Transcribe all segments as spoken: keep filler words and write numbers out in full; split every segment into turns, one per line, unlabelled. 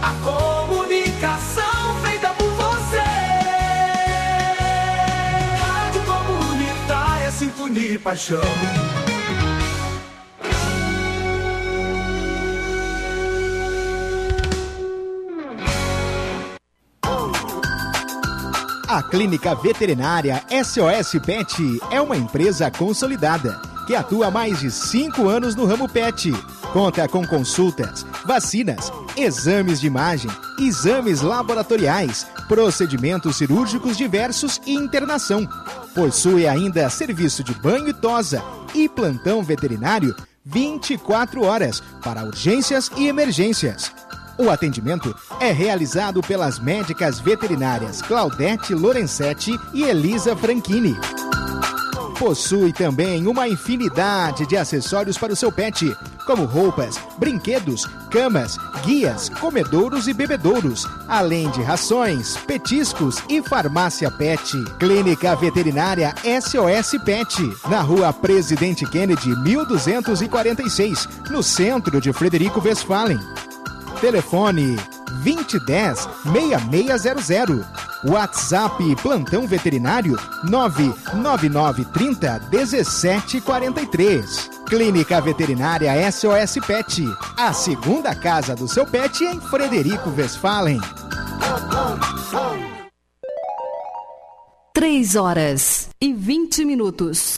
A comunicação feita por você. Rádio Comunitária, sintonia e paixão.
A Clínica Veterinária S O S Pet é uma empresa consolidada que atua há mais de cinco anos no ramo pet. Conta com consultas, vacinas, exames de imagem, exames laboratoriais, procedimentos cirúrgicos diversos e internação. Possui ainda serviço de banho e tosa e plantão veterinário vinte e quatro horas para urgências e emergências. O atendimento é realizado pelas médicas veterinárias Claudete Lorenzetti e Elisa Franchini. Possui também uma infinidade de acessórios para o seu pet, como roupas, brinquedos, camas, guias, comedouros e bebedouros, além de rações, petiscos e farmácia pet. Clínica Veterinária S O S Pet, na Rua Presidente Kennedy, mil duzentos e quarenta e seis, no centro de Frederico Westphalen. Telefone vinte e dez, seis seis zero zero. WhatsApp Plantão Veterinário nove nove nove trinta, dezessete quarenta e três. Clínica Veterinária S O S Pet, a segunda casa do seu pet em Frederico Westphalen.
Três horas e vinte minutos.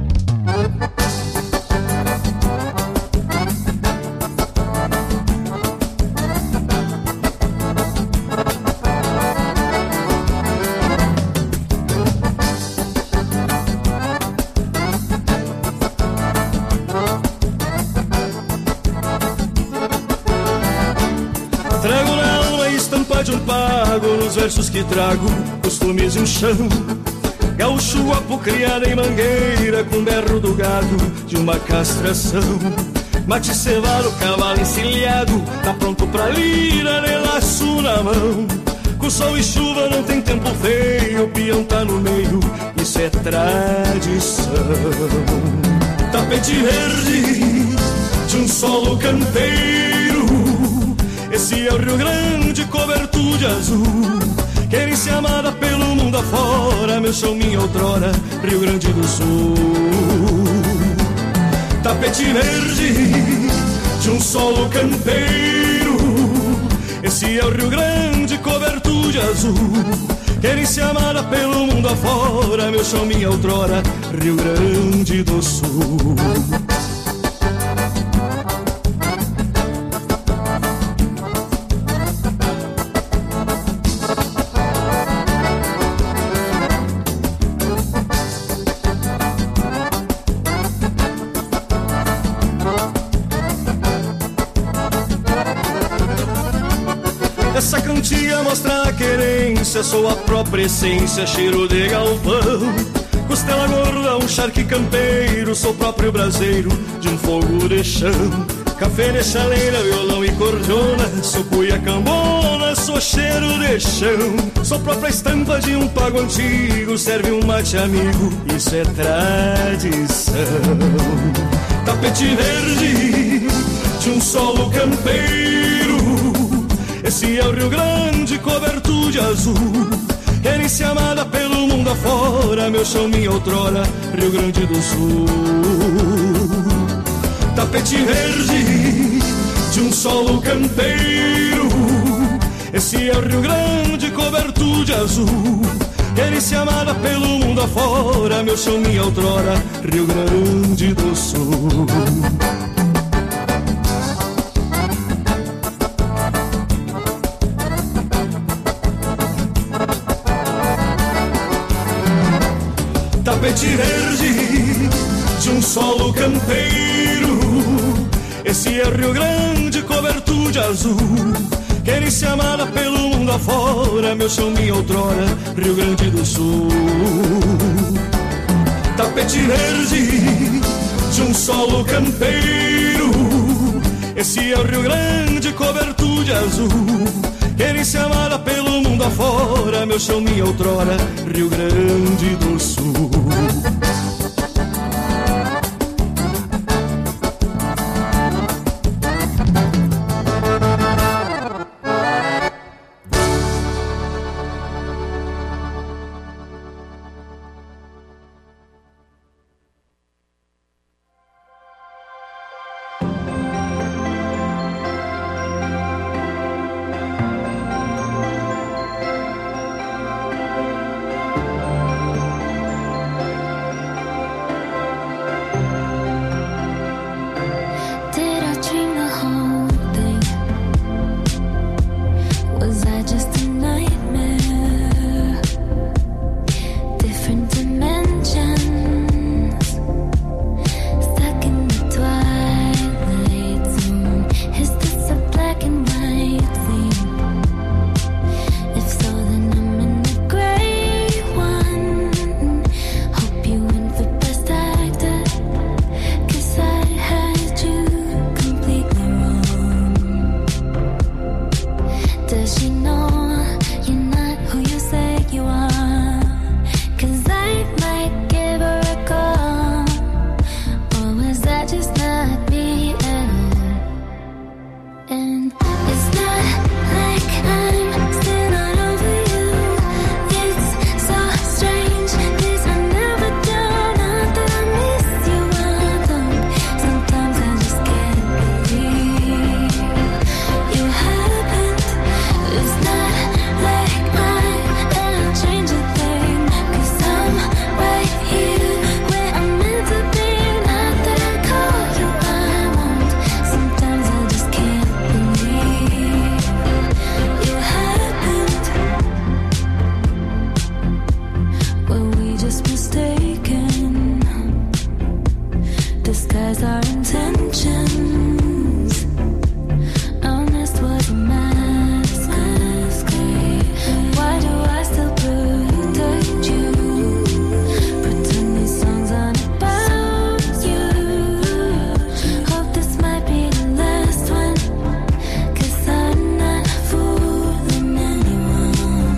De um pago nos versos que trago, costumes e um chão. Gaúcho apo criado em mangueira, com berro do gado de uma castração. Mate cevado, cavalo encilhado, tá pronto pra lira, de laço na mão. Com sol e chuva não tem tempo feio, o peão tá no meio, isso é tradição. Tapete verde de um solo campeiro, esse é o Rio Grande, cobertura azul. Querem-se amada pelo mundo afora, meu chão, minha outrora, Rio Grande do Sul. Tapete verde de um solo campeiro, esse é o Rio Grande, cobertura azul. Querem-se amada pelo mundo afora, meu chão, minha outrora, Rio Grande do Sul. Essa cantiga mostra a querência, sou a própria essência, cheiro de galpão. Costela gorda, um charque campeiro, sou próprio braseiro de um fogo de chão. Café de chaleira, violão e cordiona, sou cuia cambona, sou cheiro de chão. Sou própria estampa de um pago antigo, serve um mate amigo, isso é tradição. Tapete verde de um solo campeiro, esse é o Rio Grande, cobertura azul. Querem-se amada pelo mundo afora, meu chão, minha outrora, Rio Grande do Sul. Tapete verde de um solo campeiro, esse é o Rio Grande, cobertura azul. Querem-se amada pelo mundo afora, meu chão, minha outrora, Rio Grande do Sul. Tapete verde de um solo campeiro, esse é o Rio Grande, cobertura azul. Querem-se amada pelo mundo afora, meu chão, minha outrora, Rio Grande do Sul. Tapete verde de um solo campeiro, esse é o Rio Grande, cobertura azul. Querem-se amada pelo mundo afora, meu chão, minha outrora, Rio Grande do Sul.
Does she know you're not who you say you are? 'Cause I might give her a call. Or was that just not me at all? And it's not like I'm still not over you. It's so strange, 'cause I never do. Not that I miss you, I don't. Sometimes I just can't believe you happened. It's not like I ever change a thing, 'cause I'm right here where I'm meant to be. Not that I call you, I won't. Sometimes I just can't believe you happened. Were we just mistaken? Disguise our intentions. Honest was a mask. Why do I still protect you? Pretend these songs aren't about you. Hope this might be the last one, 'cause I'm not fooling anyone.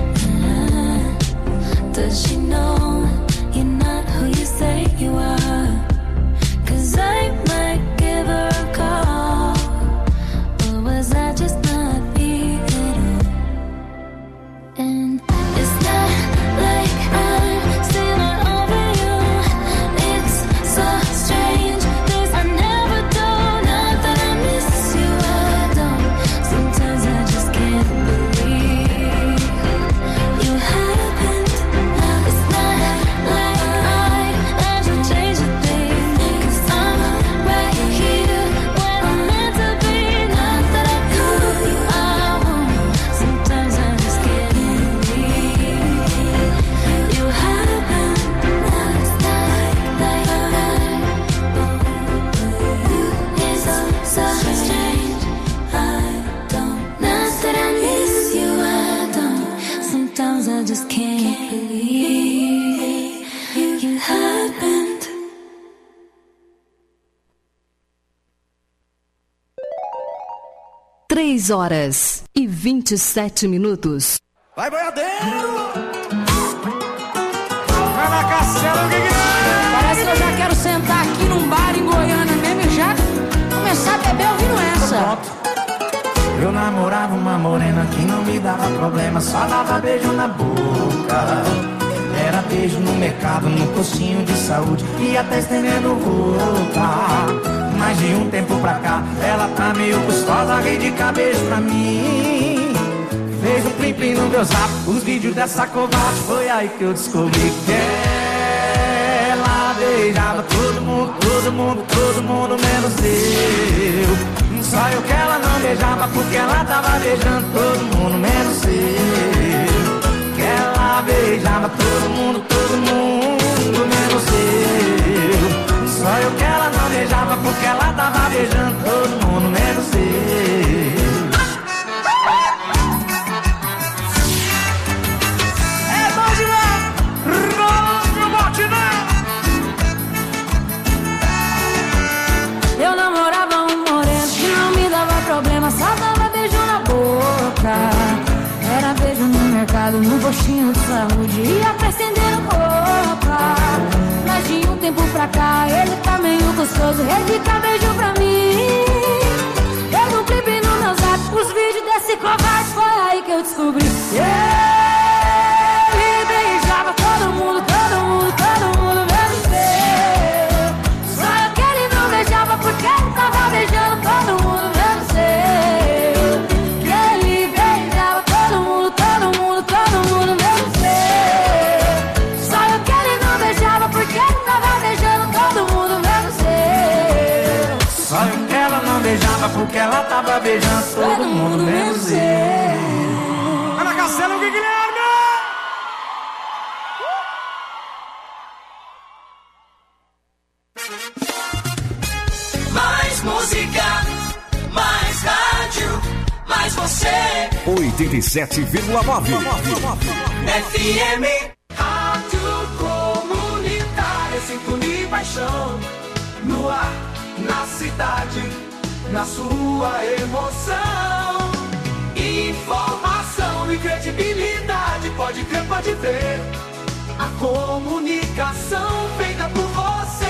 Does she know you're not who you say you are? 'Cause I might give her a call. Or was I just not me at all? And it's not like I'm still not over you. It's so strange, 'cause I never do. Not that I miss you, I don't. Sometimes I just can't believe you happened. It's not like I ever change a thing, 'cause I'm right here where I'm meant to be. Not that I call you, I won't. Sometimes I just can't believe you happened. It's not like it's so strange, I don't. Not that I miss you, I don't. Sometimes I just can't believe you happened.
Três horas e vinte e sete minutos.
Vai, boiadeiro! Vai na cacela,
Parece que eu já quero sentar aqui num bar em Goiânia mesmo e já começar a beber ouvindo essa.
Eu namorava uma morena que não me dava problema, só dava beijo na boca. Era beijo no mercado, no postinho de saúde e até estendendo roupa. Mas de um tempo pra cá, ela tá meio gostosa, ri de cabeça pra mim. Fez um plim-plim no meu zap, os vídeos dessa covarde. Foi aí que eu descobri que ela beijava todo mundo, todo mundo, todo mundo, menos eu. Só eu que ela não beijava, porque ela tava beijando todo mundo, menos eu. Que ela beijava todo mundo, todo mundo, menos eu. Só eu que ela não beijava, porque ela tava beijando todo mundo, menos eu.
É bom demais! Rola o bote, né? Eu namorava um moreno que não me dava problema, só dava beijo na boca. Era beijo no mercado, no postinho de saúde e até estendendo roupa. Mas de um tempo pra cá, ele tá meio gostoso, dedica beijo pra mim. Eu não clipe no meu zap, os vídeos desse covarde, foi aí que eu descobri. Ele beijava todo mundo, todo mundo, todo mundo, menos eu. Só eu que ele não beijava, porque ele tava beijando todo mundo, menos eu. Que ele beijava todo mundo, todo mundo, todo mundo, menos eu. Só eu que ele não beijava, porque ele tava beijando todo mundo, menos eu.
Só eu que ela não beijava, porque ela tava beijando todo mundo, menos eu.
Vai na cacela, o Guilherme!
Mais música, mais rádio, mais você.
oitenta e sete vírgula nove
F M. Rádio Comunitária, sintonia e paixão. No ar, na cidade, na sua emoção. Informação. credibilidade, pode crer, pode ver. A comunicação feita por você.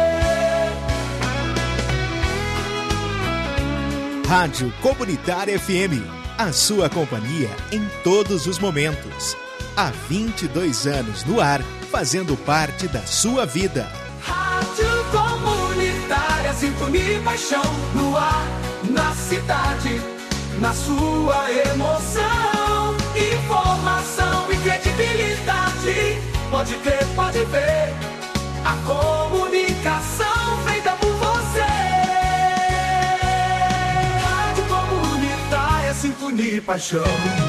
Rádio Comunitária F M, a sua companhia em todos os momentos. Há vinte e dois anos no ar, fazendo parte da sua vida.
Rádio Comunitária, sintonia e paixão no ar, na cidade, na sua emoção. Informação e credibilidade, pode crer, pode ver. A comunicação feita por você. Rádio Comunitária, sintonia e paixão.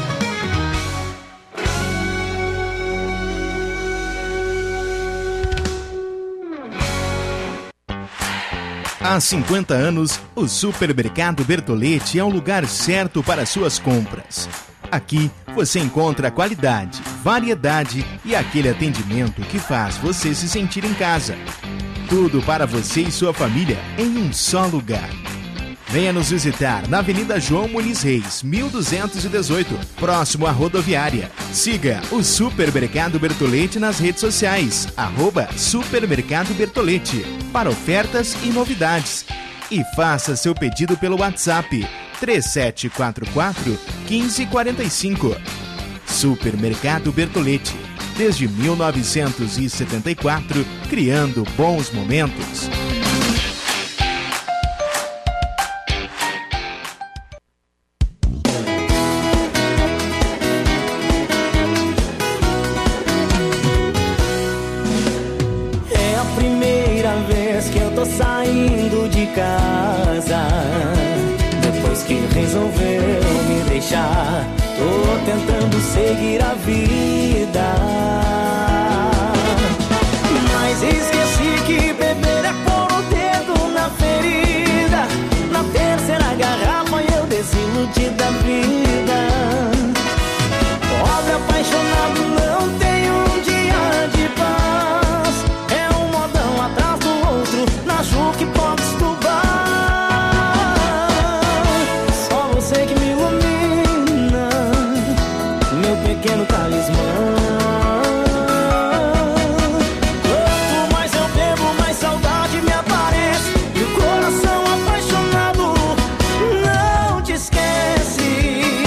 Há cinquenta anos, o Supermercado Bertolletti é o lugar certo para suas compras. Aqui você encontra qualidade, variedade e aquele atendimento que faz você se sentir em casa. Tudo para você e sua família em um só lugar. Venha nos visitar na Avenida João Muniz Reis, mil duzentos e dezoito, próximo à rodoviária. Siga o Supermercado Bertolletti nas redes sociais, arroba Supermercado Bertolletti, para ofertas e novidades. E faça seu pedido pelo WhatsApp três sete quatro quatro, um cinco quatro cinco. Supermercado Bertolletti, desde mil novecentos e setenta e quatro, criando bons momentos.
É a primeira vez que eu tô saindo de casa. Depois que resolveu me deixar, tô tentando seguir a vida. Mas esqueci que beber é pôr o dedo na ferida. Na terceira garrafa eu desiludi da vida. Pobre apaixonado não tem um dia de paz. É um modão atrás do outro, na jukebox do bar. Você que me ilumina, meu pequeno talismã. Quanto mais eu bebo, mais saudade me aparece. E o coração apaixonado não te esquece.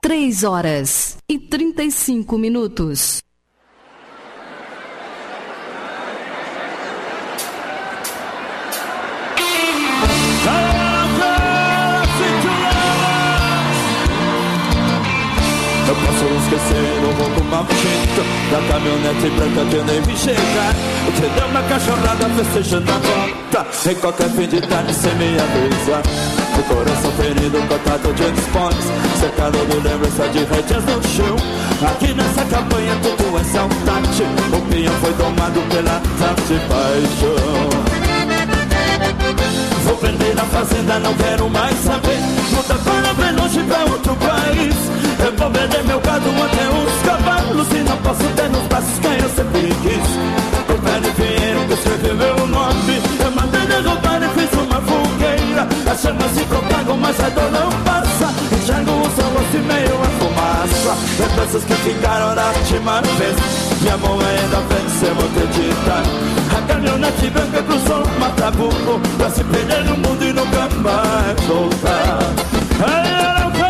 três horas e trinta e cinco minutos.
Eu posso esquecer o roubo maldito da caminhonete branca que eu nem vi chegar. Te deu uma cachorrada festejando a volta em qualquer fim de tarde sem me avisar. O coração ferido, cortado de dispones, cercado de lembrança de rédeas no chão. Aqui nessa campanha tudo é saudade. O pinhão foi domado pela tarde de paixão. Vou perder na fazenda, não quero mais saber. Muda para bem longe pra outro país. Eu vou vender meu gado até os cavalos e não posso ter nos braços quem eu sempre quis. Por pé de pinheiro que escreveu meu nome, eu mandei derrubar e fiz uma fogueira. As chamas se propagam, mas a dor não passa. Enxergo o sol rosto e meio a fumaça. Lembranças que ficaram da última vez. Minha mão ainda vence, eu vou acreditar. A caminhonete branca cruzou o Matabuco pra se perder no mundo e nunca mais voltar. Ai,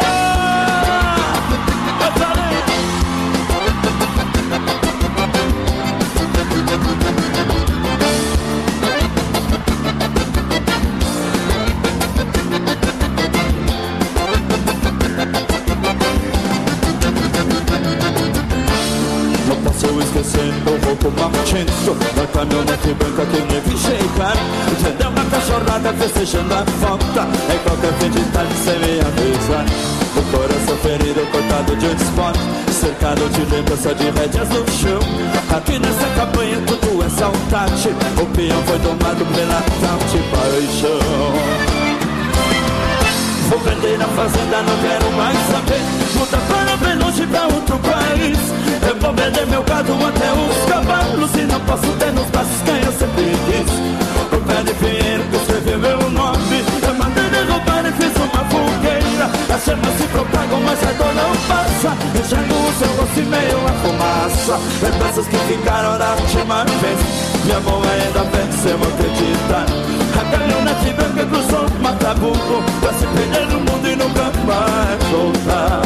o roubo maldito da caminhonete branca que nem vi chegar. Te deu uma cachorrada festejando a volta em qualquer fim de tarde sem me avisar. O coração ferido, cortado de um esporte, cercado de lembrança de rédeas no chão. Aqui nessa campanha tudo é saudade. O peão foi domado pela tal de paixão. Vou vender na fazenda, não quero mais saber. Muda para bem longe pra outro país. Eu vou vender meu gado até os cavalos e não posso ter nos braços quem eu sempre quis. O pé de pinheiro que escreveu meu nome, eu mandei derrubar e fiz uma fogueira. As chamas se propagam, mas a dor não passa. Enxergo o seu rosto e meio a fumaça. Lembranças que ficaram da última vez. Minha mão ainda vence, eu vou acreditar. A caminhonete branca cruzou o Matabuco pra se perder no mundo e nunca mais voltar.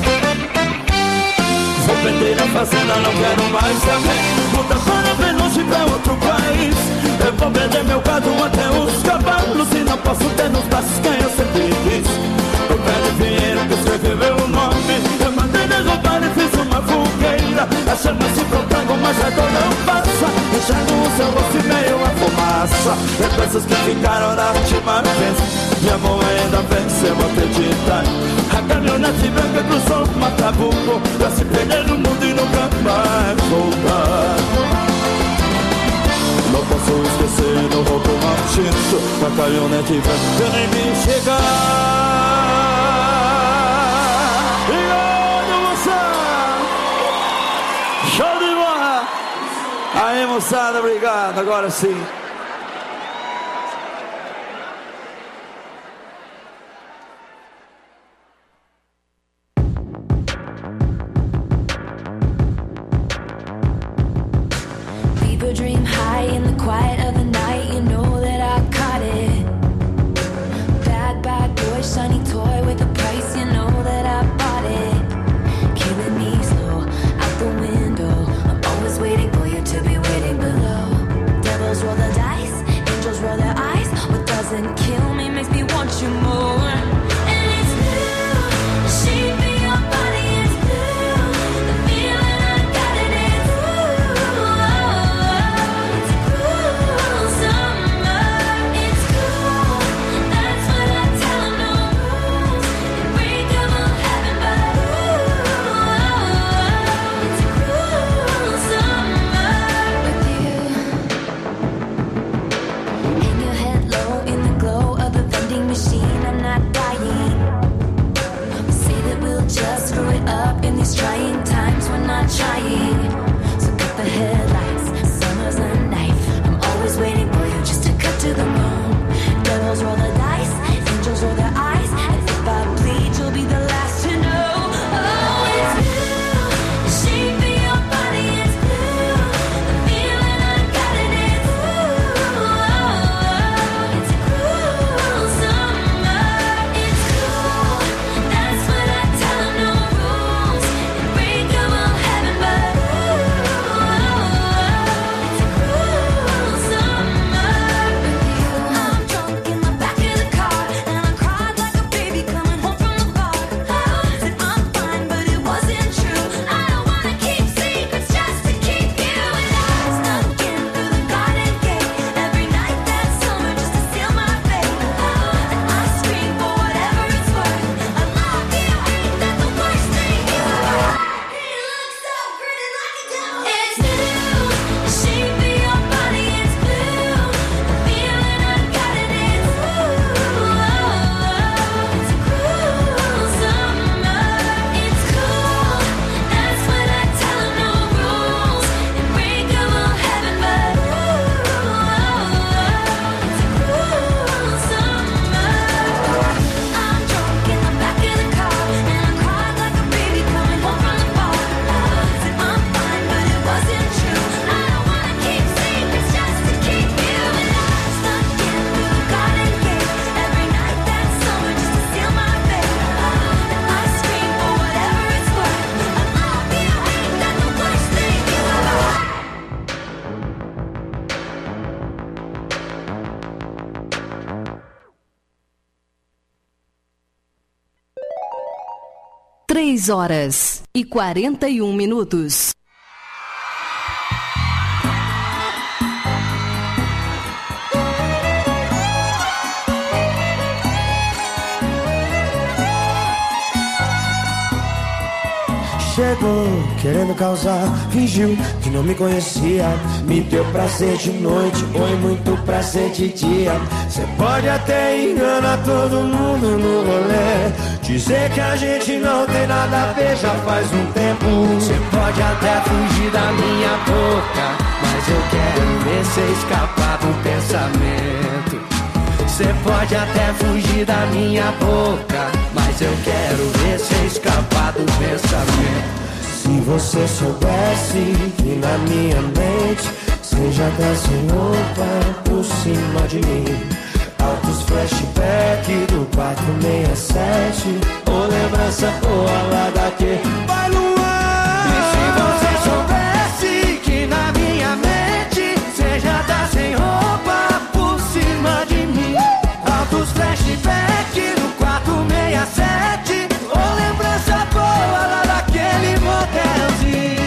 Vou vender a fazenda, não quero mais saber. Muda para bem longe pra outro país. Eu vou vender meu gado até os cavalos e não posso ter nos braços quem eu sempre quis. O pé de pinheiro que escreveu meu nome, eu mandei derrubar e fiz uma fogueira. As chamas se propagam, mas a dor não passa. Enxergo o seu rosto e meio a fumaça. Lembranças que ficaram da última vez. Minha mão ainda vence, eu vou acreditar. A caminhonete branca cruzou o Matabuco pra se perder no mundo e nunca mais voltar. Não posso esquecer o roubo maldito da caminhonete branca nem me chegar. Obrigado, moçada! Show de bola! Aí, moçada, obrigado. Agora sim.
Dream high in the quiet of the night, you know that I caught it. Bad, bad boy, shiny toy with a price, you know that I bought it. Killing me slow, out the window. I'm always waiting for you to be waiting below. Devils roll the dice, angels roll their eyes. What doesn't kill me makes me want you more. And it's blue, the shape of your body is blue. The feeling I got it is blue. It's cool summer, it's cool. That's what I tell 'em, no rules. They break 'em all heaven, but ooh, it's cool summer with you. Hang your head low in the glow of the vending machine. I'm not dying. We say that we'll just screw it up in these trying times. We're not trying. So cut the headlights. Summer's a knife. I'm always waiting for you just to cut to the bone. Devils roll the dice. Angels roll their eyes. And if I bleed, you'll be the last to know. Oh, it's blue. The shape of your body is blue. The feeling I got it is blue. It's cool summer. It's cool. That's what I tell 'em, no rules.
três horas e quarenta e um minutos.
Chegou querendo causar, fingiu que não me conhecia. Me deu prazer de noite, foi muito prazer de dia. Cê pode até enganar todo mundo no rolê, dizer que a gente não tem nada a ver já faz um tempo. Cê pode até fugir da minha boca, mas eu quero ver cê escapar do pensamento. Cê pode até fugir da minha boca, mas eu quero ver cê escapar do pensamento. Se você soubesse que na minha mente cê já tá sem roupa por cima de mim. Altos flashback do quatrocentos e sessenta e sete, ou lembrança boa lá daquele Vai Luan! E se você soubesse que na minha mente cê já tá sem roupa por cima de mim. Altos flashback do quatrocentos e sessenta e sete, ou lembrança boa lá daquele motelzinho.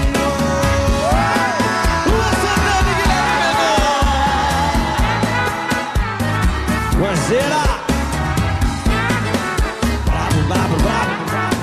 Guarzeira! Bravo, bravo, bravo!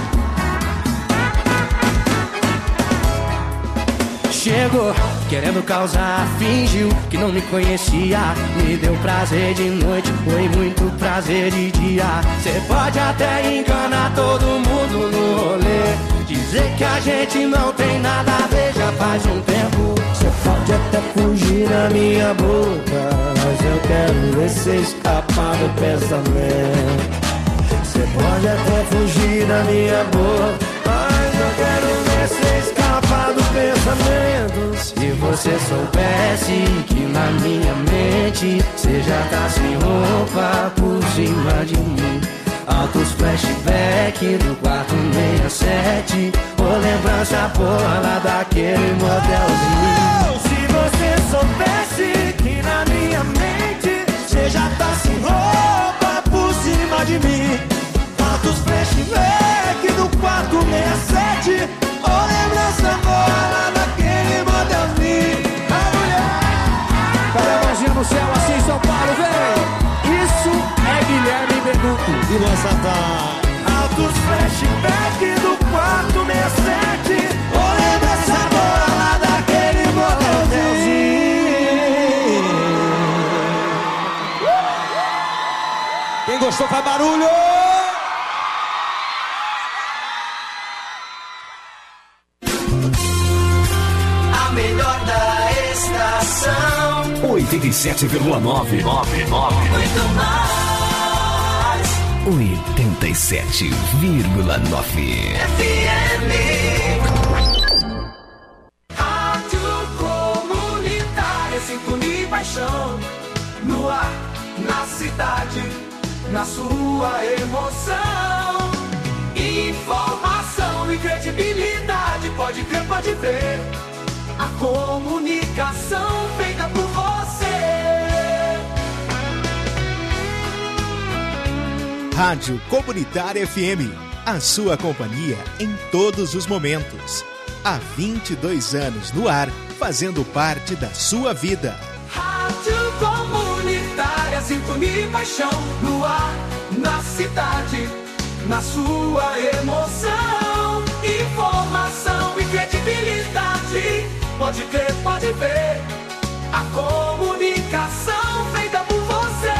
Chegou querendo causar, fingiu que não me conhecia. Me deu prazer de noite, foi muito prazer de dia. Cê pode até enganar todo mundo no rolê, dizer que a gente não tem nada a ver já faz um tempo. Cê pode até fugir da minha boca, mas eu quero ver cê escapar do pensamento. Cê pode até fugir da minha boca, mas eu quero ver cê escapar do pensamento. Se você soubesse que na minha mente cê já tá sem roupa por cima de mim. Altos flashback do quatrocentos e sessenta e sete, ou lembrança boa lá daquele motelzinho. Se você soubesse que na minha mente cê já tá sem roupa por cima de mim. Altos flashback do quatrocentos e sessenta e sete, ou lembrança boa lá daquele motelzinho. A mulher!
Cadê a mãozinha no céu assim, São Paulo, vem! Isso é Guilherme Benuto
e nossa tá. Altos flashback do quatrocentos e sessenta e sete, ou lembrança boa lá daquele motelzinho. Quem gostou faz barulho!
A melhor da estação
oitenta e sete vírgula nove.
Muito mais.
oitenta e sete vírgula nove.
F M. Rádio Comunitária, sintonia e paixão. No ar, na cidade, na sua emoção. Informação e credibilidade, pode crer, pode ver. A comunicação feita por você.
Rádio Comunitária F M, a sua companhia em todos os momentos. Há vinte e dois anos no ar, fazendo parte da sua vida.
Rádio Comunitária, sintonia e paixão. No ar, na cidade, na sua emoção. Informação e credibilidade, pode crer, pode ver. A comunicação feita por você.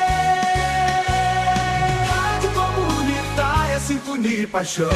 Rádio Comunitária, sintonia e paixão.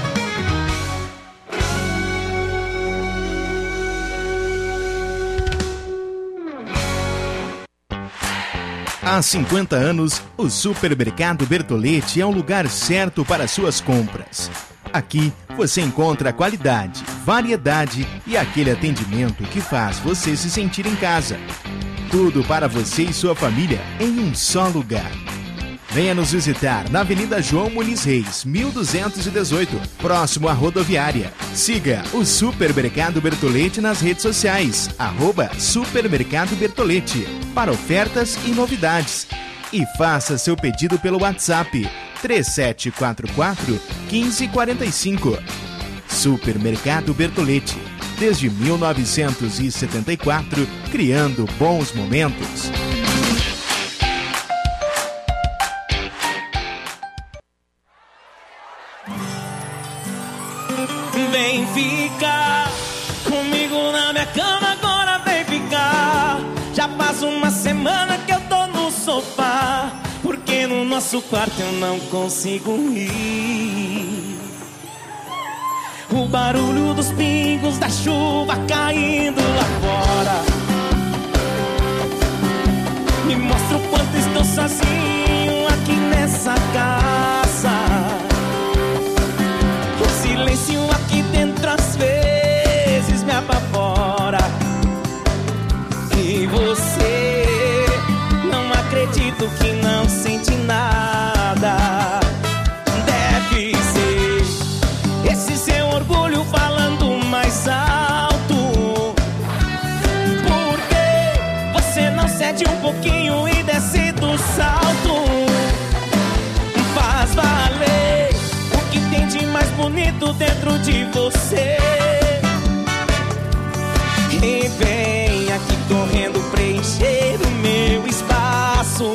Há cinquenta anos, o Supermercado Bertolletti é um lugar certo para suas compras. Aqui você encontra qualidade, variedade e aquele atendimento que faz você se sentir em casa. Tudo para você e sua família em um só lugar. Venha nos visitar na Avenida João Muniz Reis, mil duzentos e dezoito, próximo à rodoviária. Siga o Supermercado Bertolletti nas redes sociais, arroba Supermercado Bertolletti, para ofertas e novidades. E faça seu pedido pelo WhatsApp três sete quatro quatro, um cinco quatro cinco. Supermercado Bertolete, desde mil novecentos e setenta e quatro, criando bons momentos.
Vem ficar comigo na minha cama, agora vem ficar. Já faz uma semana que eu tô no sofá, porque no nosso quarto eu não consigo ir. O barulho dos pingos da chuva caindo lá fora me mostra o quanto estou sozinho aqui nessa casa. O silêncio aqui dentro às vezes me apavora. E você, não acredito que não sente nada. Deve ser esse seu orgulho falando mais alto. Porque você não cede um pouquinho e desce do salto. Faz valer o que tem de mais bonito dentro de você. E vem aqui correndo preencher o meu espaço.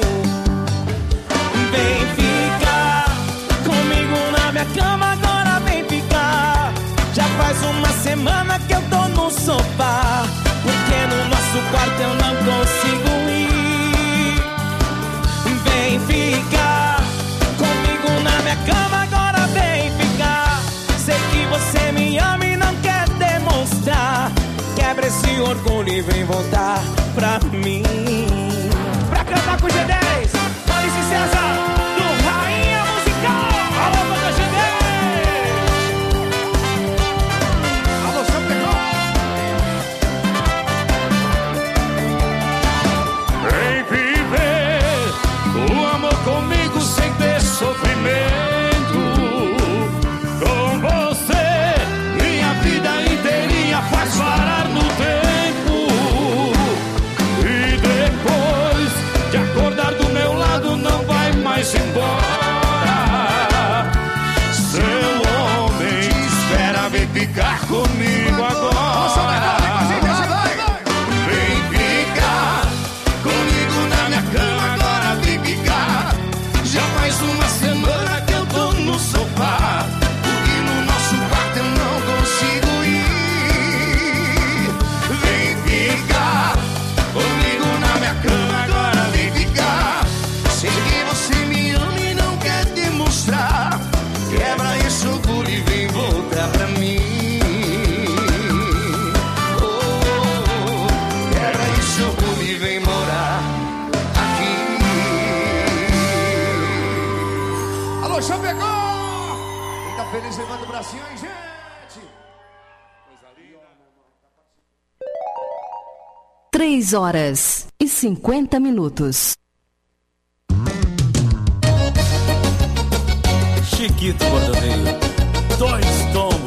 Vem ficar comigo na minha cama, agora vem ficar. Já faz uma semana que eu tô no sofá, porque no nosso quarto eu não consigo ir. Vem ficar comigo na minha cama, agora vem ficar. Sei que você me ama e não quer demonstrar. Quebra esse orgulho e vem voltar pra mim. Pra cantar com o G dez, Maurício César, do Rainha Musical. Alô, banda G dez. Alô, São Pedro.
Vem viver o amor comigo sem ter sofrimento. Com você, minha vida inteirinha faz parar no tempo. E depois de acordar do meu lado, não vai mais embora. Seu homem espera, vem ficar comigo agora. Vem ficar comigo na minha cama, agora vem ficar. Já faz uma semana que eu tô no sofá, porque no nosso quarto eu não consigo ir. Vem ficar comigo na minha cama, agora vem ficar. Sei que você me ama e não quer demonstrar. Quebra esse orgulho e vem voltar pra mim. Oh, oh, oh. Quebra esse orgulho e vem morar aqui.
Alô, Chapecó! Quem tá feliz, levanta o bracinho aí, gente!
Três horas e cinquenta minutos.
Chiquito Bordoneio, dois tomos.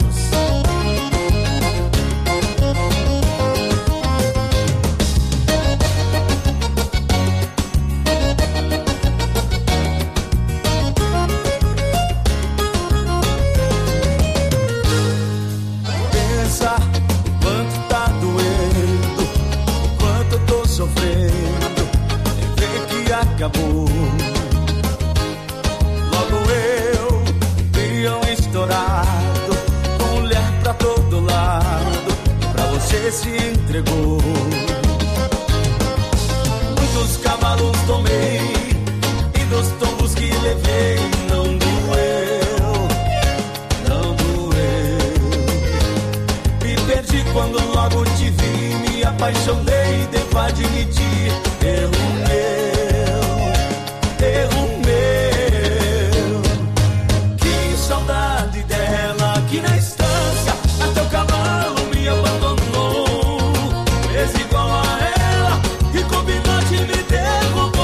Pensa o quanto tá doendo, o quanto eu tô sofrendo, nem ver que acabou. Logo eu, embrião estourado, com mulher pra todo lado, pra você se entregou. Muitos cavalos tomei, e dos tombos que levei não doeu, não doeu. Me perdi quando logo te vi, me apaixonei, devo admitir, erro meu, erro meu. Que saudade dela aqui na estância, até o cavalo me abandonou. Fez igual a ela e combinou de me derrubou.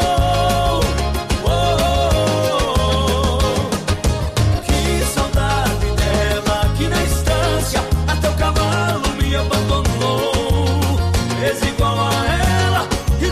Oh, que saudade dela aqui na estância, até o cavalo me abandonou. Fez igual a ela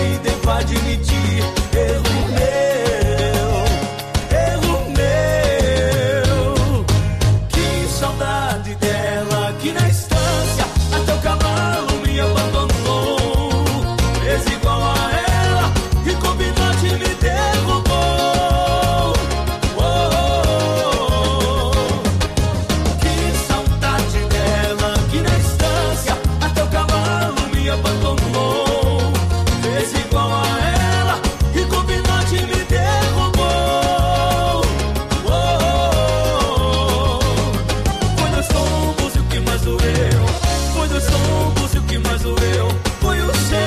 e devo admitir, erro meu, erro meu. Que saudade dela aqui na estância, até o cavalo me abandonou. Fez igual a ela e combinou de me derrubou. Oh, oh, oh. Que saudade dela aqui na estância, até o cavalo me abandonou. Fez igual a ela e combinou de me derrubou. Oh, oh, oh. Foi dois tombos e o que mais doeu, foi dois tombos e o que mais doeu foi o seu,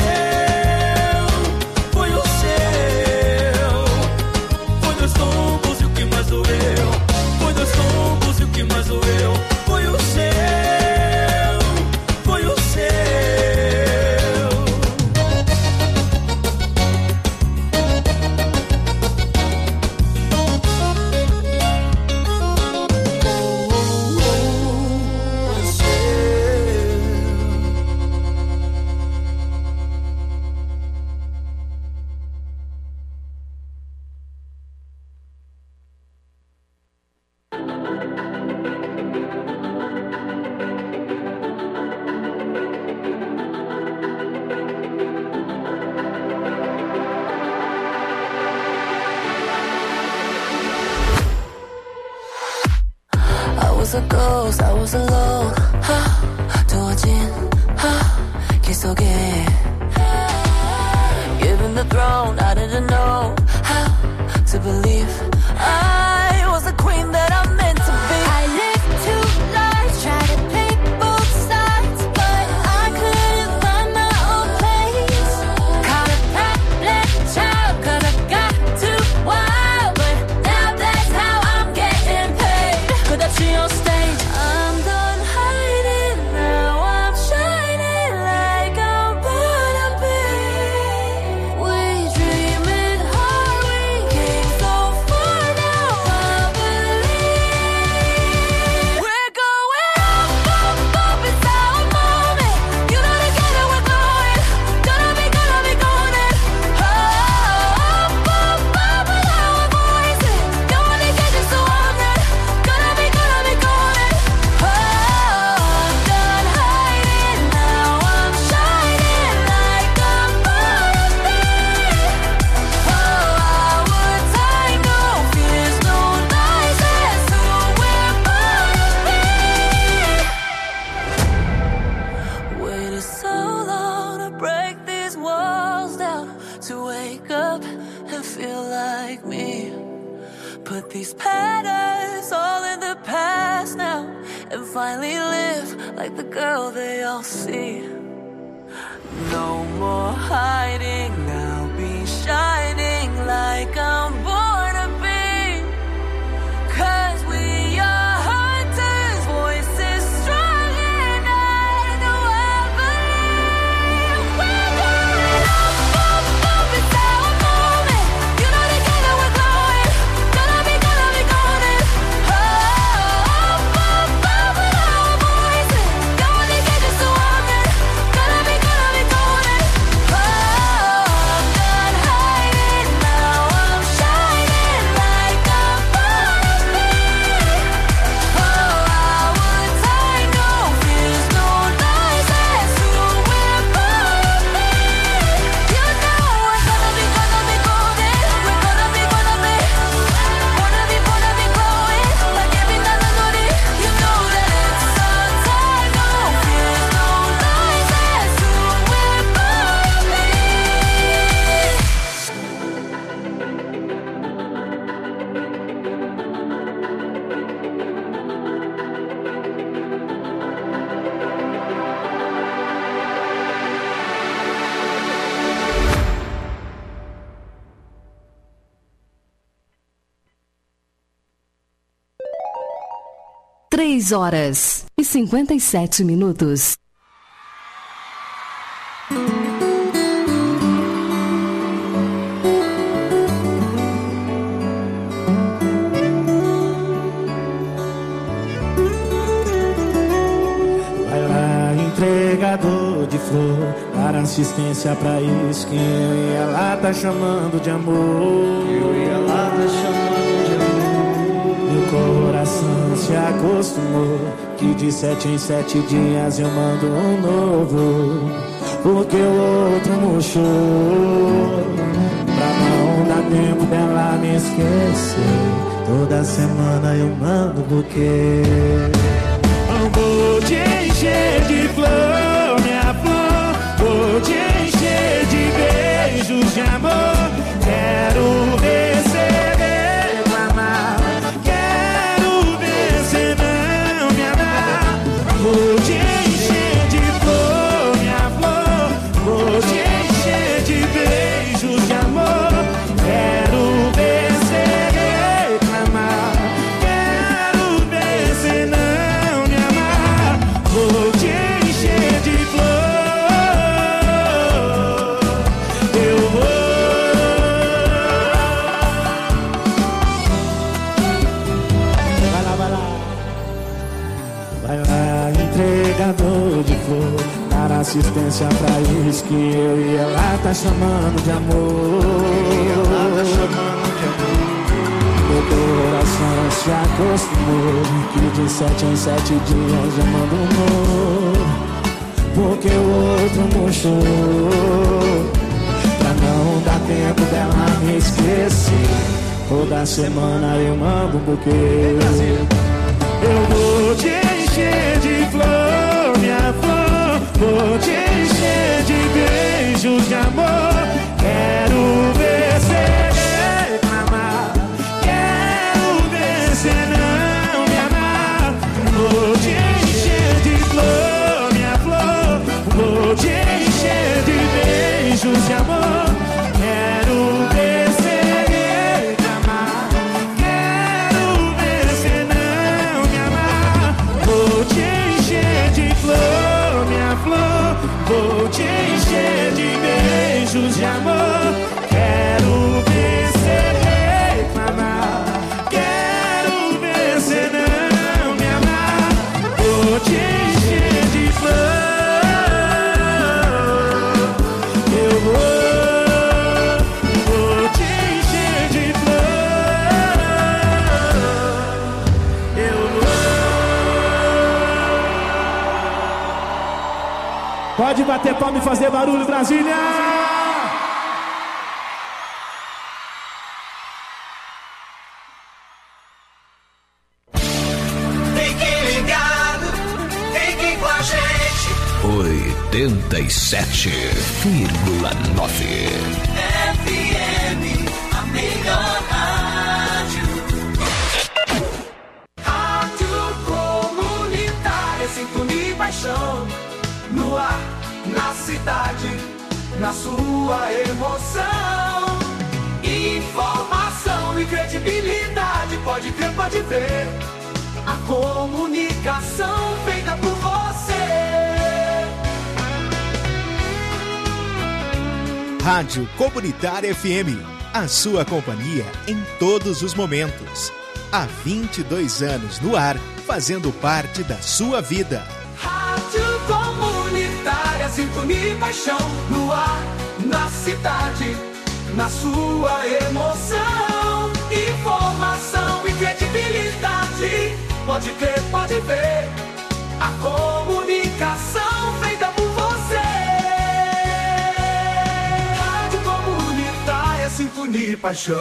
foi o seu. Foi dois tombos e o que mais doeu, foi dois tombos e o que mais doeu foi o seu, foi o seu.
I was a ghost, I was alone. 하, 두어진 하, 길 속에. Given the throne, I didn't know how to believe I was the queen that I'm meant to be. I lived two lives, tried to pick both sides, but I couldn't find my own place. Caught a problem child, cause I got too wild, but now that's how I'm getting paid. 끝없이 on stage, I'm done hiding, now I'm shining like I'm born to be. We dreaming hard, we came so far, now I believe. We're going up, up, up, it's our moment. You know together we're going, gonna be, gonna be golden. Oh, up, up, up, with our voices. No one can catch us, so I'm not gonna be, gonna be golden. Oh, I'm done hiding, now I'm shining like I'm born to be. Oh, I would tie no fears, no lies, that's who we're born to be. Waited so long to break these walls down, to wake up and feel like me. Put these patterns all in the past now, and finally live like the girl they all see. No more hiding, now be shining like I'm born to be. Cause we are hunters, voices strong, and I know I believe. We're going up, up, up, it's our moment. You know together we're glowing, gonna be, gonna be golden. Oh, up, up, up, with our voices. No one can catch us, so I'm not gonna be, gonna be golden. Oh, I'm done hiding, now I'm shining like I'm born to be. Oh, I would tie no fears, no lies, that's who we're born to be. You know we're gonna be, gonna be golden. We're gonna be, gonna be, wanna be, wanna be glowing like every night I know it. You know that it's our time, no fears, no lies, that's who we're born to be.
Três horas e cinquenta e sete minutos.
assistência pra isso que eu e ela tá chamando de amor. Eu e ela tá chamando de amor. Meu coração se acostumou que de sete em sete dias eu mando um novo, porque o outro murchou. Pra não dar tempo dela me esquecer, toda semana eu mando buquê. Vou te encher de flor, minha flor. Vou te encher de beijos de amor. Quero ver você reclamar, quero ver você não me amar. Vou te encher de flor, minha flor. Vou te encher de beijos de amor. Quero ver você reclamar, quero ver você não me amar. Vou te encher de flor. Eu vou. Vai lá, vai lá. Vai lá, entregador de flor, dar assistência pra isso que eu e ela tá chamando de amor. Ela tá chamando de amor. Meu coração se acostumou que de sete em sete dias eu mando um novo, porque o outro murchou. Pra não dar tempo dela me esquecer, toda semana eu mando um buquê. Eu vou te encher de flor, minha flor. Vou te encher de beijos de amor. Quero ver você reclamar, quero ver você não me amar. Vou te encher de flor, minha flor. Vou te encher de beijos de amor. Quero ver você reclamar, quero ver você não me amar. Vou te encher de flor, minha flor. Vou te encher de beijos de amor. Quero ver você reclamar, quero ver você não me amar. Vou te encher de flor. Eu vou, vou te encher de flor. Eu vou.
Pode bater palma e fazer barulho, Brasília!
Fique ligado, fique com a gente.
oitenta e sete vírgula nove.
F M, a melhor rádio. Rádio comunitária, sintonia e paixão. No ar, na cidade, na sua emoção. Informação e credibilidade, pode crer, pode ver. A comunicação feita por você.
Rádio Comunitária F M, a sua companhia em todos os momentos. Há vinte e dois anos no ar, fazendo parte da sua vida.
Rádio comunitária, sintonia e paixão. No ar, na cidade, na sua emoção. Informação e credibilidade, pode crer, pode ver. A comunicação feita por você. Rádio comunitária, sintonia e paixão.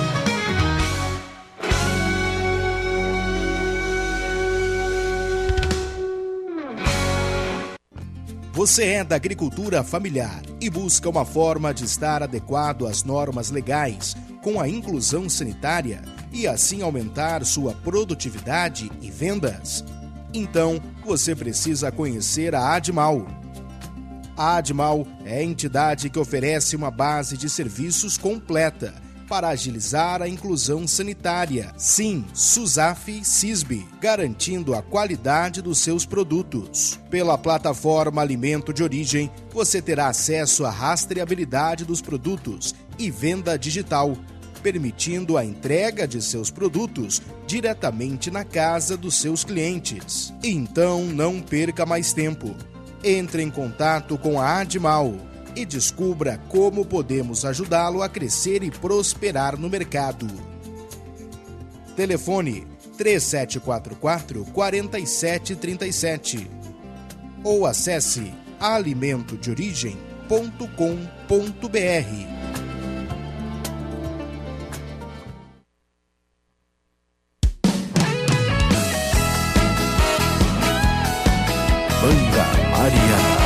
Você é da agricultura familiar e busca uma forma de estar adequado às normas legais, com a inclusão sanitária e assim aumentar sua produtividade e vendas? Então, você precisa conhecer a Admal. A Admal é a entidade que oferece uma base de serviços completa para agilizar a inclusão sanitária. Sim, SUSAF e CISB, garantindo a qualidade dos seus produtos. Pela plataforma Alimento de Origem, você terá acesso à rastreabilidade dos produtos e venda digital, permitindo a entrega de seus produtos diretamente na casa dos seus clientes. Então, não perca mais tempo. Entre em contato com a Admal e descubra como podemos ajudá-lo a crescer e prosperar no mercado. Telefone três sete quatro quatro, quatro sete três sete ou acesse alimento de origem ponto com ponto br.
Banda Mariana.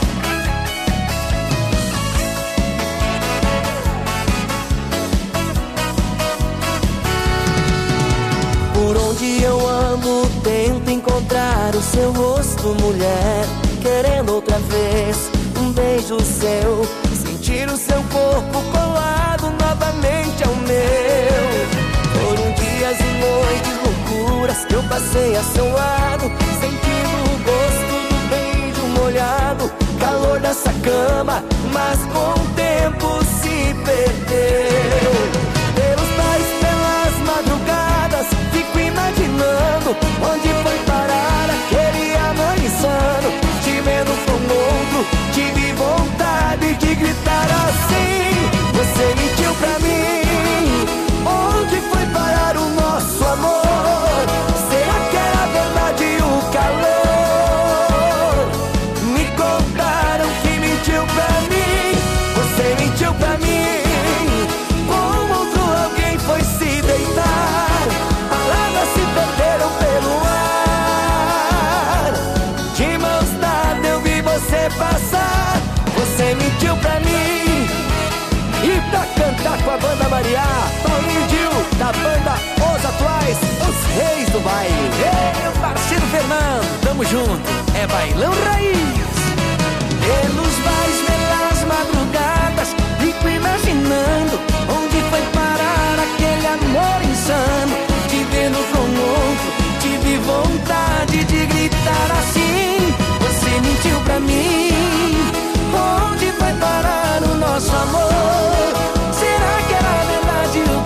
Por onde eu ando, tento encontrar o seu rosto, mulher. Querendo outra vez um beijo seu, sentir o seu corpo colado novamente ao meu. Foram dias e noites, loucuras que eu passei a seu lado, sentindo o gosto do beijo molhado, calor dessa cama, mas com o tempo se perdeu. Pelos bares, pelas madrugadas, fico imaginando onde foi parar aquele amor insano. Te vendo com outro, tive vontade de gritar assim: você mentiu pra mim, onde foi parar o nosso amor? Será que era verdade o calor? Me contaram que mentiu pra mim, você mentiu pra mim, com outro alguém foi se deitar, palavras se perderam pelo ar, de mãos dadas eu vi você passar, você mentiu pra mim. E pra cantar com a banda Maria, Paulinho Dil, da banda Os Atuais, os reis do baile. Ei, meu parceiro Fernando, tamo junto, é bailão raiz. Pelos bares, pelas madrugadas, fico imaginando onde foi parar aquele amor insano. Te vendo com outro, tive vontade de gritar assim: você mentiu pra mim, onde vai parar o nosso amor? Será que era verdade o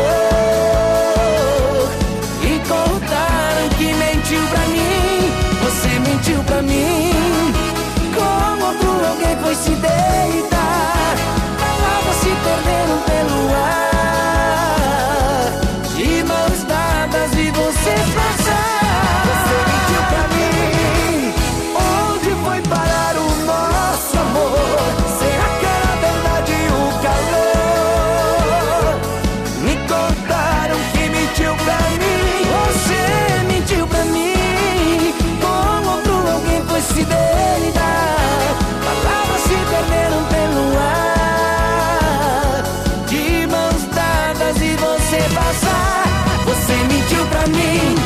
calor? E contaram que mentiu pra mim, você mentiu pra mim, com outro alguém foi se deitar, palavras se perderam pelo ar, de mãos dadas e você passar. Você mentiu pra mim, onde foi parar o nosso amor? Será que era verdade o calor? Me contaram que mentiu pra mim, você mentiu pra mim, com outro alguém foi se deitar, palavras se perderam pelo ar, de mãos dadas e você passar. Você mentiu pra mim.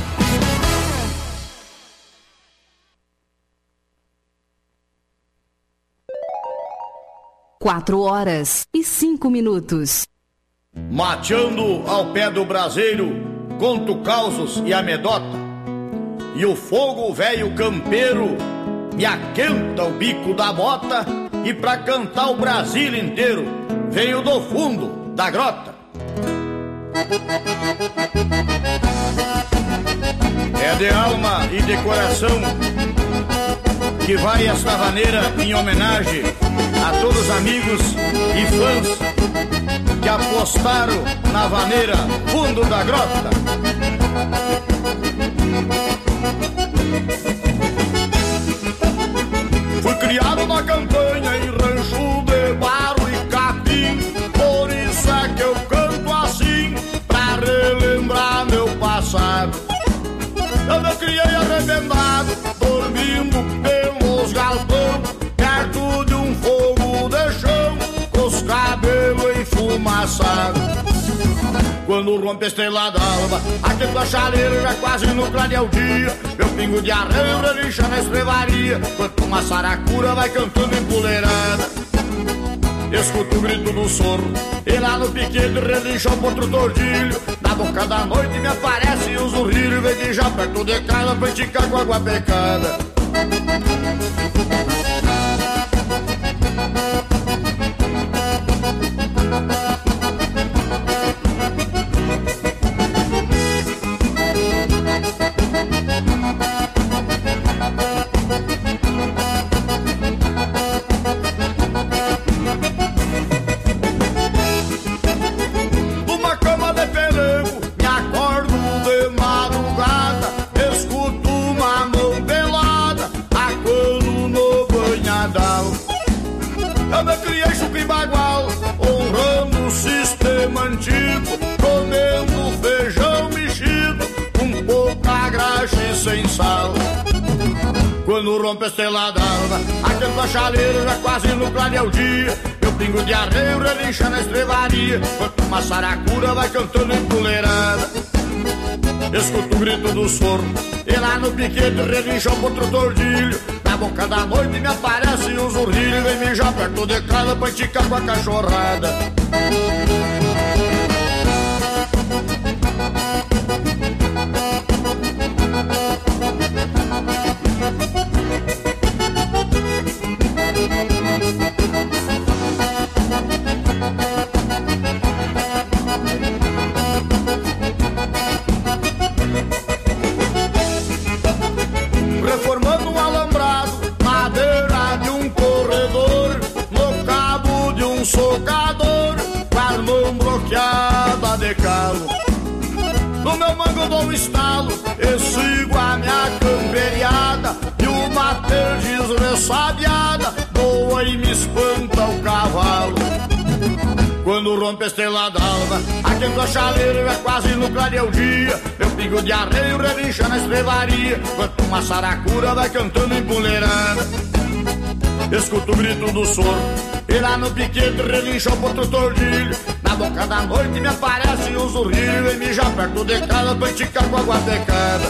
Quatro horas e cinco minutos.
Mateando ao pé do braseiro, conto causos e amedota, e o fogo velho campeiro me aquenta o bico da bota, e pra cantar o Brasil inteiro venho do fundo da grota. É de alma e de coração que vai esta vaneira em homenagem a todos os amigos e fãs que apostaram na vaneira fundo da grota. Fui criado na campanha em rancho de barro e capim, por isso é que eu canto assim, pra relembrar meu passado. Eu me criei arrebentado, dormindo pelos galpão, perto de um fogo de chão, com os cabelos enfumaçados. Quando rompe a estrela d'alva, aqui tua chaleira já quase no clarear o dia, meu pingo de arranho relincha na estrevaria, quanto uma saracura vai cantando empoleirada. Escuto o grito do sorro, e lá no piquete relincha o potro tordilho. Na boca da noite me aparece o zurrilho, vem de já perto de casa pra esticar com água pecada. antigo, comendo feijão mexido, com pouca graxa e sem sal. Quando rompe a estrela d'alva, aquele da chaleira já quase no clareia o dia. Eu pingo de arreio, relincha na estrevaria, enquanto uma saracura vai cantando empoleirada. Escuto o grito do sorro, e lá no piquete relincha um outro tordilho. Na boca da noite me aparece um zurrilho, vem mijar perto de casa pra esticar com a cachorrada. Reformando um alambrado, madeira de um corredor, no cabo de um socador, com a mão bloqueada de calo. No meu mango eu dou um estalo, eu sigo a minha camperiada, e o bater desressabiada voa e me espanta o cavalo. Quando rompe a estrela d'alva, aquele da chaleira já quase no clareia o dia. Eu pingo de arreio, relincha na estrevaria, enquanto uma saracura vai cantando empoleirada. Escuto o grito do soro, e lá no piquete relincha o outro tordilho. Na boca da noite me aparece um zurrilho, e me já perto de casa pra esticar com a guapecada.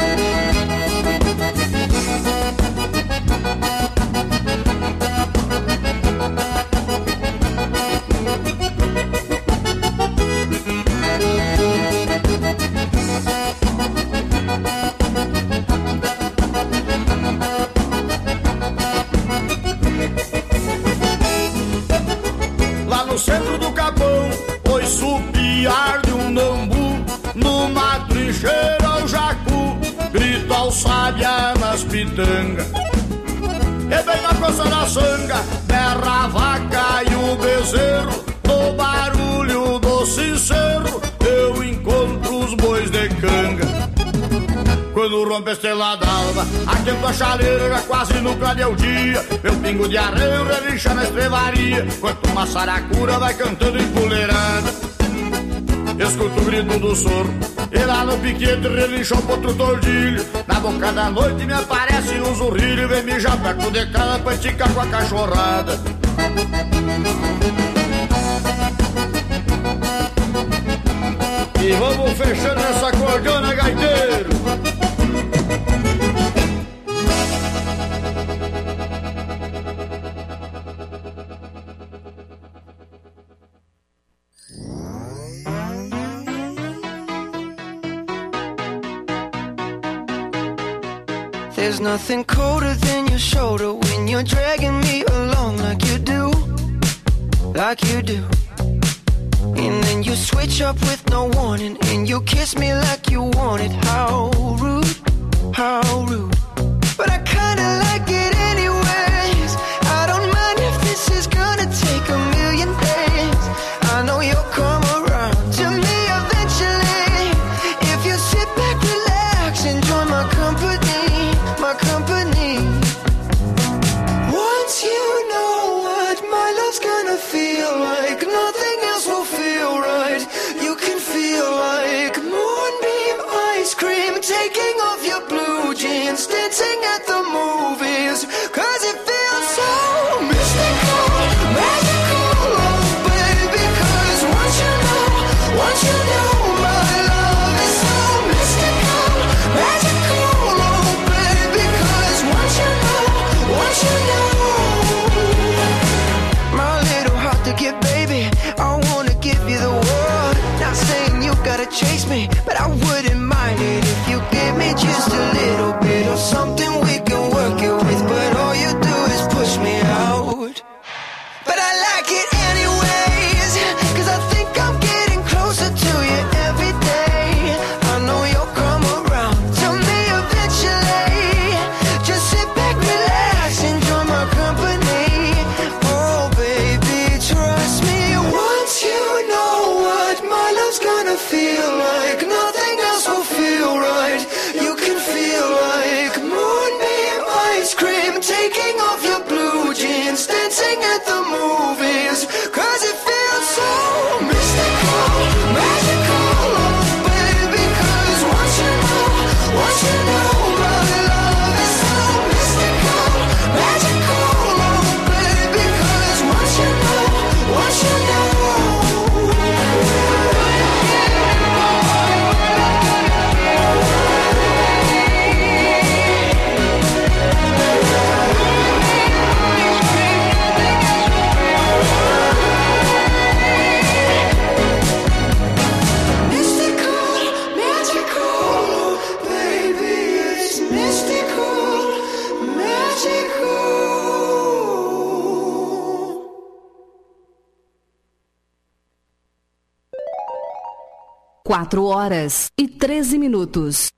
No centro do capão, oi supiar de um nambu, numa trincheira o jacu, grita ao sabiá nas pitangas. E bem na costa da sanga, berra a vaca e o bezerro, no barulho do sincero, eu encontro os bois de canga. Quando rompe a estrela d'alva, aquele da chaleira já quase no clareia o dia. Eu pingo de arreio, relincha na estrevaria, enquanto uma saracura vai cantando empoleirada. Escuto o grito do soro, e lá no piquete relincha um outro tordilho. Na boca da noite me aparece um zurrilho, vem mijar perto de casa pra esticar com a cachorrada. E vamos fechando essa cordona, gaiteiro.
There's nothing colder than your shoulder when you're dragging me along like you do, like you do. And then you switch up with no warning, and you kiss me like you want it. How rude, how rude. But I kinda like it anyways. I don't mind if this is gonna take a million days. I know you'll come around to me eventually. If you sit back, relax, enjoy my company, my company. Once you know what my love's gonna feel like, nothing else will feel right. You can feel like moonbeam ice cream, taking off your blue jeans.
quatro horas e treze minutos.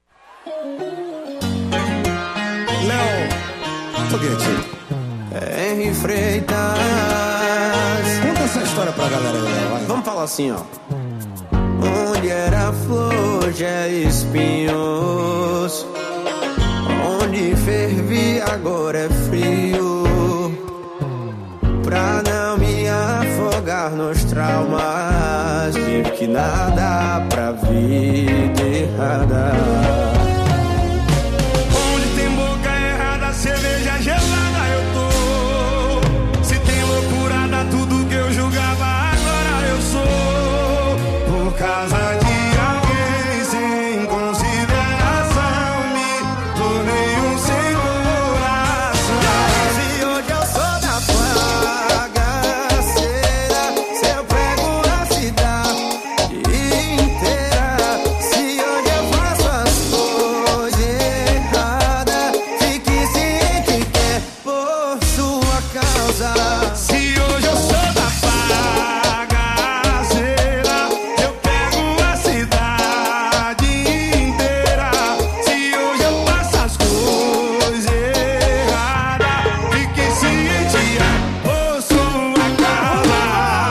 Léo, foguete.
Henri Freitas.
Conta essa história pra galera, Léo. Vai.
Vamos falar assim, ó. Onde era flor, já é espinhos. Onde fervia, agora é frio. Pra não me afogar nos traumas, tive que nadar pra vida errada.
Onde tem boca errada, cerveja gelada eu tô. Se tem loucurada, tudo que eu julgava agora eu sou. Por causa de alguém sem consideração, me tornei um sem coração.
Se hoje eu sou da bagaceira, se eu pego a cidade inteira. Se hoje eu faço as coisas erradas, fique ciente que é por sua causa.
Se hoje eu sou da bagaceira, eu pego a cidade inteira. Se hoje eu faço as coisas erradas, fique ciente, é por sua causa.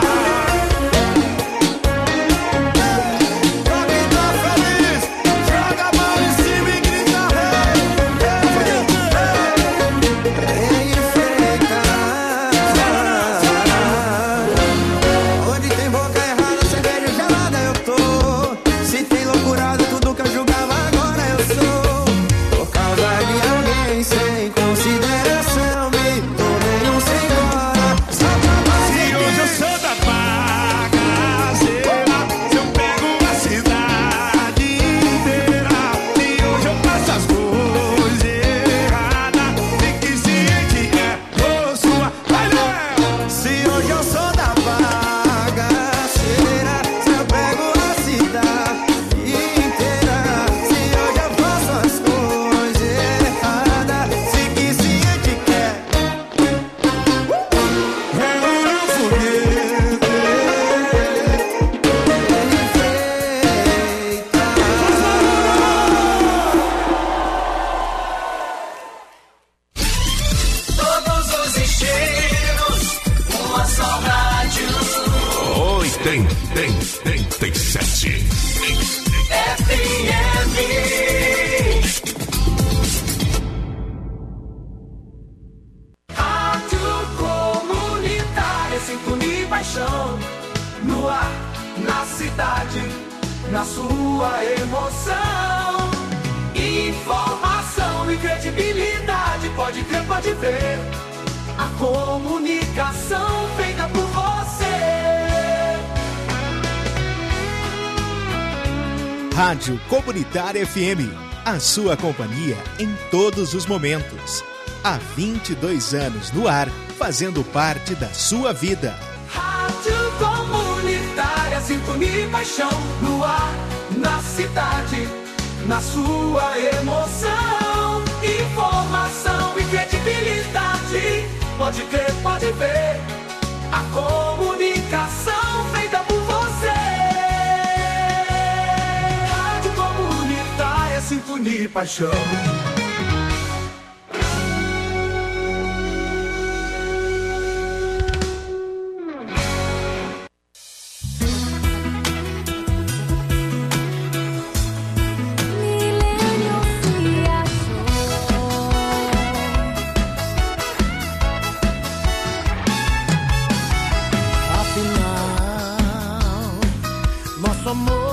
Quem tá feliz, joga a mão em cima e grita Henri Freitas. Onde tem boca errada, cerveja gelada eu tô. Se tem loucurada, tudo que eu julgava agora eu sou. Por causa de alguém sem consideração, me tornei um sem coração.
Se hoje eu sou da bagaceira, se eu pego a cidade inteira. Se hoje eu faço as coisas erradas, fique ciente, é por sua. Vai, Léo!
Se hoje eu sou da bagaceira, se eu pego a cidade inteira. Se hoje eu faço as coisas erradas, fique ciente que é
Todos os estilos, uma só rádio.
oitenta e sete.
F M. Rádio Comunitária, sintonia e paixão. No ar, na cidade, na sua emoção. Informação e credibilidade, pode crer, pode ver. A comunicação feita por você.
Rádio Comunitária F M, a sua companhia em todos os momentos. Há vinte e dois anos no ar, fazendo parte da sua vida.
Rádio Comunitária, sintonia e paixão. No ar, na cidade, na sua emoção. Informação e credibilidade, pode crer, pode ver. A comunicação feita por você. Rádio Comunitária, sintonia e paixão.
Afinal, nosso amor